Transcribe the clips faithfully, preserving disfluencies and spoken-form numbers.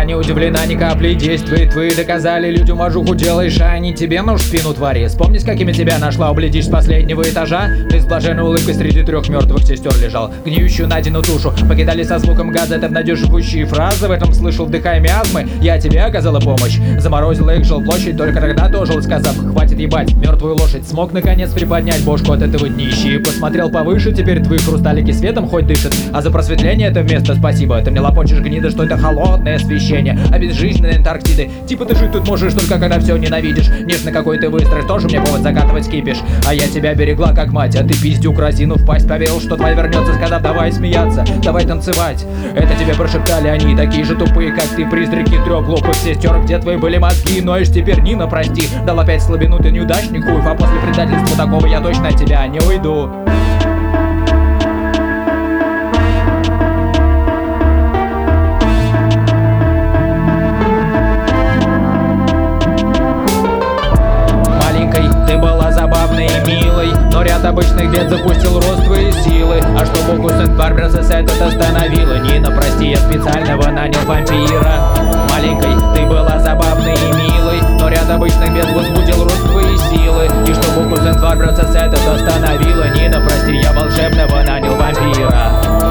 Я не удивлена ни капли, действия твои доказали. Людям вожуху делаешь, а они тебе нож в спину твори. Вспомни, с какими тебя нашла,убледишь с последнего этажа. Ты с блаженной улыбкой среди трех мертвых сестер лежал. Гниющую Надину тушу покидали со звуком газа. Это обнадеживающие фразы, в этом слышал, вдыхая миазмы. Я тебе оказала помощь, заморозила их жилплощадь. Только тогда дожил, сказав, хватит ебать мертвую лошадь. Смог наконец приподнять бошку от этого днища и посмотрел повыше. Теперь твои хрусталики светом хоть дышат. А за просветление это вместо спасибо. Ты мне лопочешь, гнида, что это холодное освещение, а безжизненной Антарктиды. Типа ты жить тут можешь только когда все ненавидишь. Нежно какой ты выстрел, тоже мне повод закатывать кипиш. А я тебя берегла как мать, а ты пиздюк разину в пасть. Поверил, что твоя вернется, сказав давай смеяться, давай танцевать. Это тебе прошептали они, такие же тупые, как ты, призраки трех глупых сестер. Где твои были мозги, ноешь теперь, Нина, прости. Дал опять слабину, ты неудачник, хуев, а после предательства такого я точно от тебя не уйду. Но ряд обычных бед запустил рост твоей силы. А что Богу Сент-Барбара этот остановила? Нина, прости, я специального нанял вампира. Маленькой ты была забавной и милой, но ряд обычных бед возбудил рост твоей силы. И что Богу Сент-Барбара этот остановила? Нина, прости, я волшебного нанял вампира.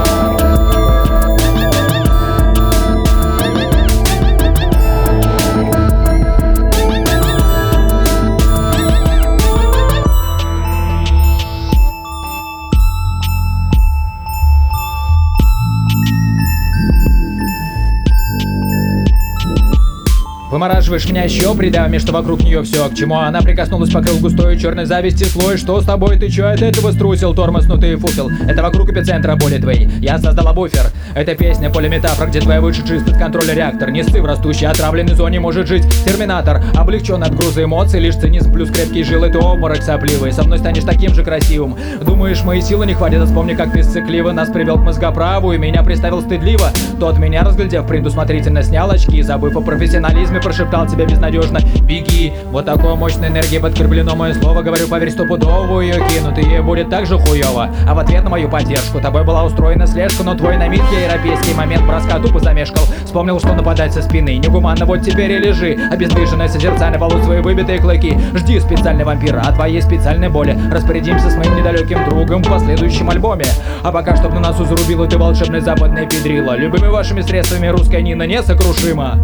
Вымораживаешь меня еще, придав мне, что вокруг нее все. К чему она прикоснулась, покрыл густой черной зависти слой. Что с тобой, ты че от этого струсил? Тормознутый фуфел, это вокруг эпицентра боли твоей. Я создала буфер, это песня, поле метафор, где твоя вышедшая из-под контроля реактор. Не ссы в растущей отравленной зоне может жить терминатор. Облегчен от груза эмоций, лишь цинизм плюс крепкие жилы. Ты обморок сопливый, со мной станешь таким же красивым. Думаешь, мои силы не хватит, а вспомни, как ты сцикливо нас привел к мозгоправу и меня приставил стыдливо. Тот меня, разглядев, предусмотрительно снял очки, забыв о профессионализме, прошептал тебе безнадежно: беги. Вот такой мощной энергией подкреплено мое слово. Говорю, поверь, стопудово ее кинут, и ей будет так же хуево. А в ответ на мою поддержку тобой была устроена слежка. Но твой намитки европейский момент броска тупо замешкал. Вспомнил, что нападать со спины негуманно, вот теперь и лежи, обездвиженное созерцая на полу свои выбитые клыки. Жди специальный вампир о твоей специальной боли. Распорядимся с моим недалеким другом в последующем альбоме. А пока, чтоб на носу зарубила ты волшебной западной педрила. Любыми вашими средствами русская Нина несокрушима.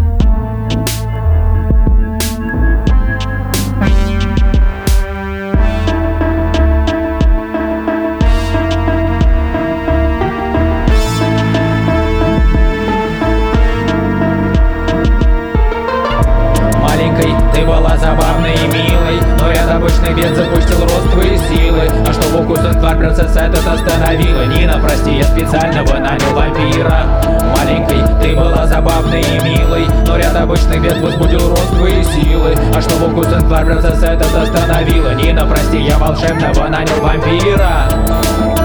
Ты была забавной и милой, но ряд обычных бед запустил рост твоей силы. А что Богу Сент-Барбара этот остановила? Нина, прости, я специального нанял вампира. Маленькой ты была забавной и милой, но ряд обычных бед возбудил рост твоей силы. А что Богу Сент-Барбара этот остановила? Нина, прости, я волшебного нанял вампира.